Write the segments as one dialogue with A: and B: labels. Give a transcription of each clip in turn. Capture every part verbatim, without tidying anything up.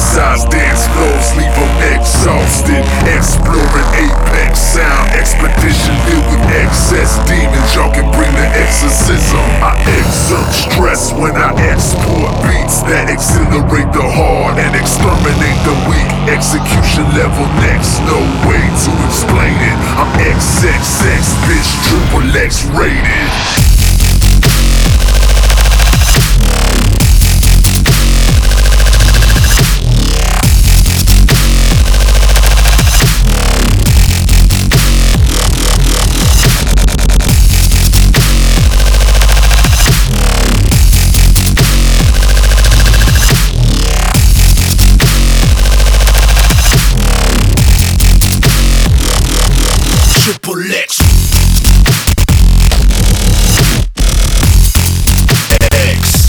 A: exercise dance floors, leave them exhausted. Exploring apex sound, expedition filled with excess demons. Y'all can bring the exorcism. I exert stress when I export beats that exhilarate the hard and exterminate the weak. Execution level next, no way to explain it. I'm X X X, bitch, triple X rated. Triple X X.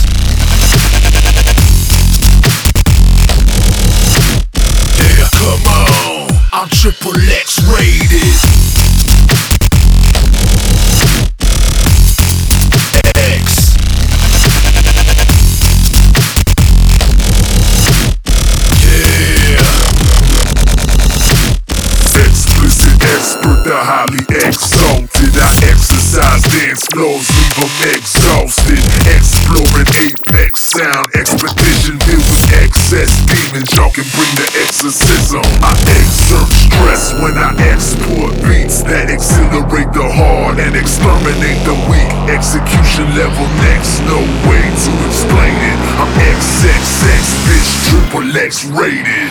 A: Yeah, come on, I'm Triple X rated. X. Yeah. Explicit expert, the highly exalted. I exercise dance floors, leave them exhausted. Exploring apex sound, expedition filled with excess demons. Y'all can bring the exorcism. I exert stress when I export beats that exhilarate the hard and exterminate the weak. Execution level next, no way to explain it. I'm X X X, bitch, triple X rated.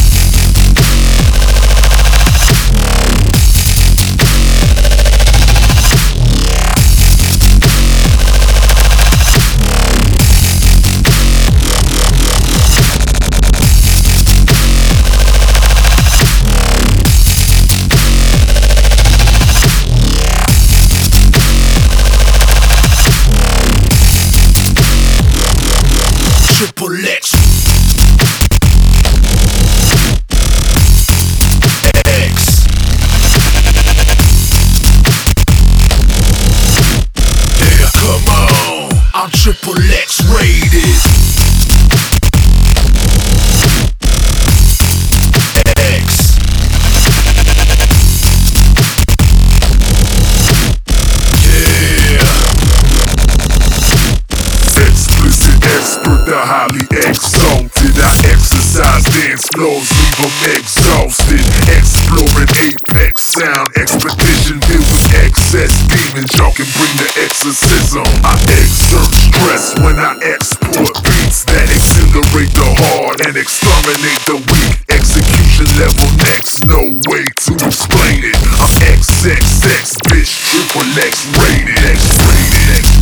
A: Triple X X. Yeah, come on, I'm Triple X rated. X. Yeah. Explicit expert, the highly exalted. I exercise dance floors, leave them exhausted. Exploring apex sound, expedition filled with excess demons. Y'all can bring the exorcism. I exert stress when I export beats that exhilarate the hard and exterminate the weak. Execution level next, no way to explain it. I'm X X X, bitch, triple X rated. X rated. X